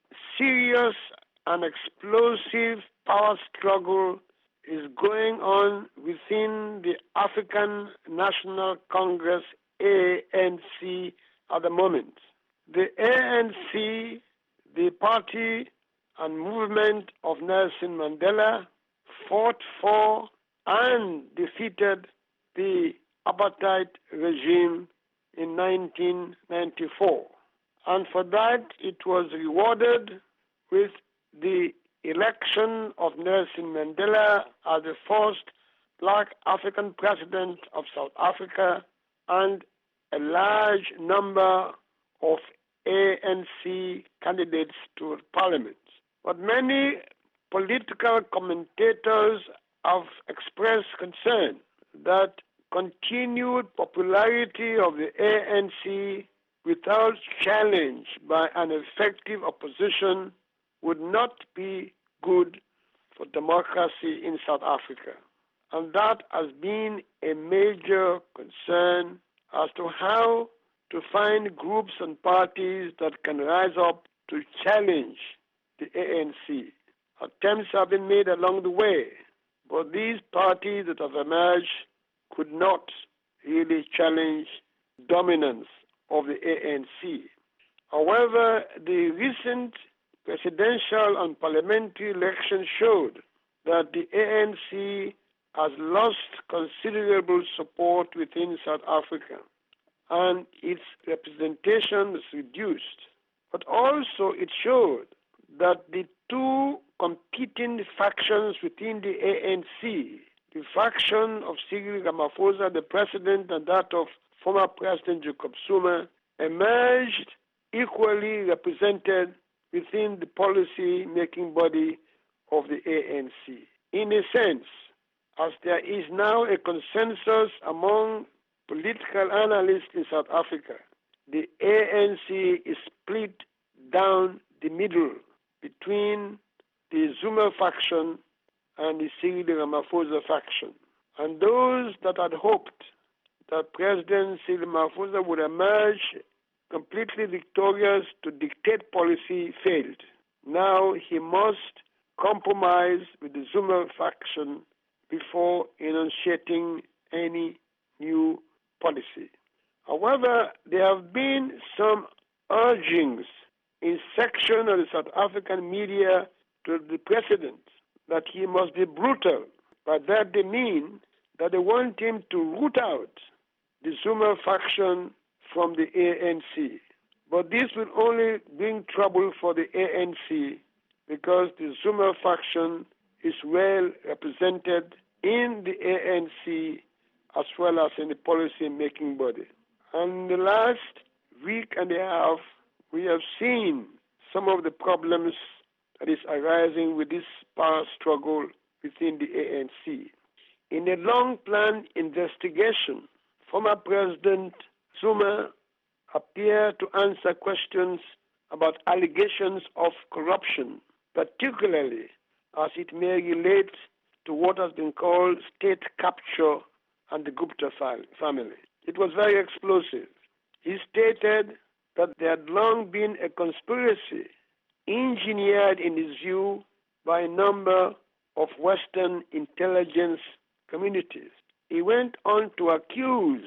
Speaker 1: serious and explosive power struggle is going on within the African National Congress, A N C, at the moment. The A N C, the party and movement of Nelson Mandela, fought for and defeated the apartheid regime in nineteen ninety-four. And for that, it was rewarded with the election of Nelson Mandela as the first black African president of South Africa and a large number of A N C candidates to parliament. But many political commentators have expressed concern that continued popularity of the A N C without challenge by an effective opposition would not be good for democracy in South Africa. And that has been a major concern as to how to find groups and parties that can rise up to challenge the A N C. Attempts have been made along the way, but these parties that have emerged could not really challenge dominance of the A N C. However, the recent presidential and parliamentary elections showed that the A N C has lost considerable support within South Africa and its representation is reduced. But also it showed that the two competing factions within the A N C, the faction of Cyril Ramaphosa, the president, and that of former President Jacob Zuma, emerged equally represented within the policy-making body of the A N C. In a sense, as there is now a consensus among political analysts in South Africa, the A N C is split down the middle between the Zuma faction and the Cyril Ramaphosa faction. And those that had hoped that President Cyril Ramaphosa would emerge completely victorious to dictate policy failed. Now he must compromise with the Zuma faction before enunciating any new policy. However, there have been some urgings in section of the South African media to the president that he must be brutal. By that they mean that they want him to root out the Zuma faction from the A N C. But this will only bring trouble for the A N C because the Zuma faction is well represented in the A N C as well as in the policy-making body. And in the last week and a half, we have seen some of the problems that is arising with this power struggle within the A N C. In a long-planned investigation, former President Zuma appeared to answer questions about allegations of corruption, particularly as it may relate to what has been called state capture and the Gupta family. It was very explosive. He stated that there had long been a conspiracy engineered in his view by a number of Western intelligence communities. He went on to accuse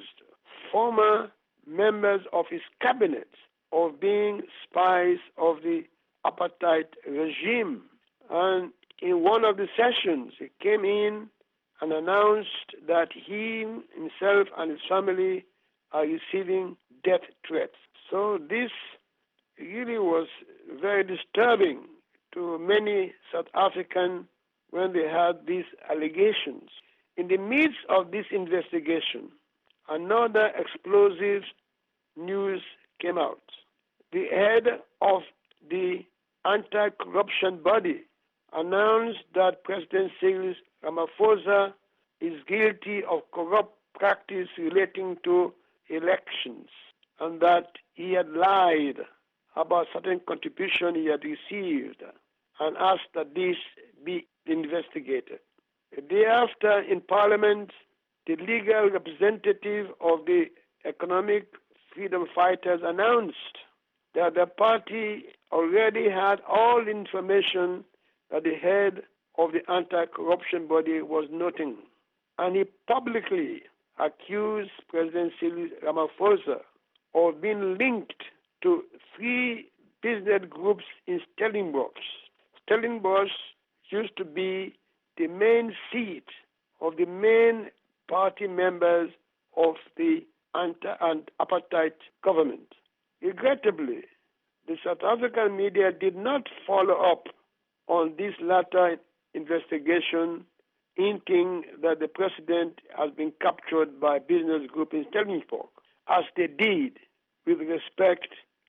Speaker 1: former members of his cabinet of being spies of the apartheid regime. And in one of the sessions, he came in and announced that he himself and his family are receiving death threats. So this really was very disturbing to many South Africans when they heard these allegations. In the midst of this investigation, another explosive news came out. The head of the anti-corruption body announced that President Cyril Ramaphosa is guilty of corrupt practice relating to elections and that he had lied about certain contribution he had received and asked that this be investigated. The day after, in Parliament, the legal representative of the economic freedom fighters announced that the party already had all information that the head of the anti-corruption body was noting. And he publicly accused President Cyril Ramaphosa of being linked to three business groups in Stellenbosch. Stellenbosch used to be the main seat of the main party members of the anti- and apartheid government. Regrettably, the South African media did not follow up on this latter investigation, hinting that the president has been captured by a business group in Stellenbosch, as they did with respect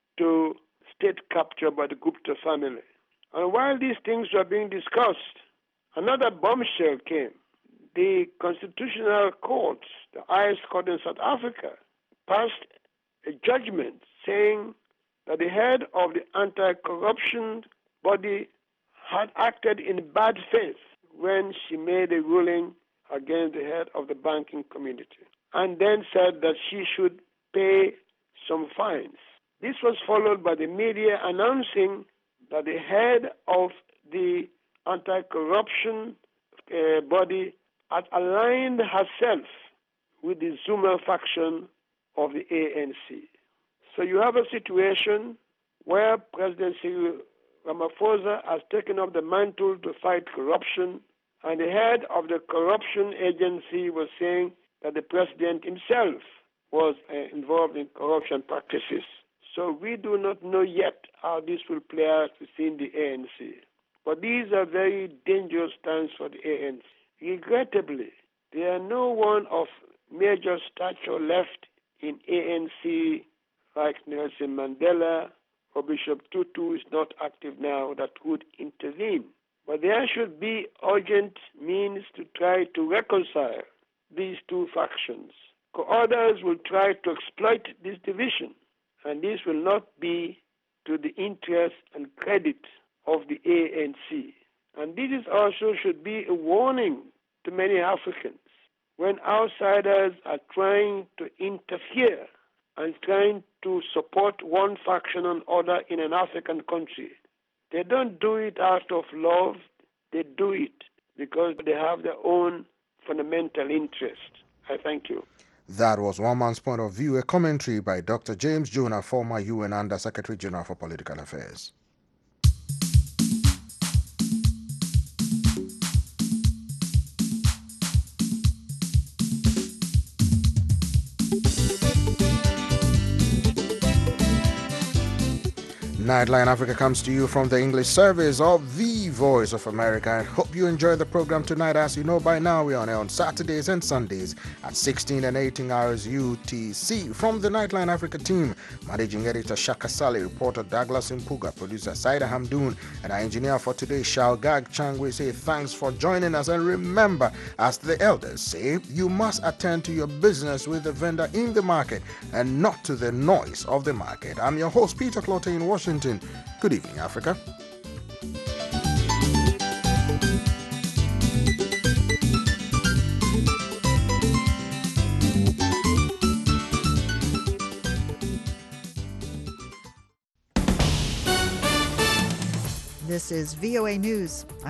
Speaker 1: to state capture by the Gupta family. And while these things were being discussed, another bombshell came. The Constitutional Court, the highest court in South Africa, passed a judgment saying that the head of the anti-corruption body had acted in bad faith when she made a ruling against the head of the banking community, and then said that she should pay some fines. This was followed by the media announcing that the head of the anti-corruption uh, body had aligned herself with the Zuma faction of the A N C. So you have a situation where President Cyril Ramaphosa has taken up the mantle to fight corruption, and the head of the corruption agency was saying that the president himself was uh, involved in corruption practices. So we do not know yet how this will play out within the A N C. But these are very dangerous times for the A N C. Regrettably, there are no one of major stature left in A N C like Nelson Mandela or Bishop Tutu is not active now that would intervene. But there should be urgent means to try to reconcile these two factions. Others will try to exploit this division, and this will not be to the interest and credit of the A N C. And this is also should be a warning to many Africans when outsiders are trying to interfere and trying to support one faction or other in an African country. They don't do it out of love, they do it because they have their own fundamental interest. I thank you.
Speaker 4: That was one man's point of view, a commentary by Doctor James Jonah, former U N Under Secretary General for Political Affairs. Nightline Africa comes to you from the English service of the Voice of America. I hope you enjoy the program tonight. As you know by now, we're on air on Saturdays and Sundays at sixteen and eighteen hours U T C. From the Nightline Africa team, Managing Editor Shaka Sali, reporter Douglas Impuga, producer Saida Hamdoun, and our engineer for today, Shao Gag Chang. We say thanks for joining us, and remember, as the elders say, you must attend to your business with the vendor in the market and not to the noise of the market. I'm your host, Peter Clotte in Washington. Good evening, Africa.
Speaker 5: This is V O A News.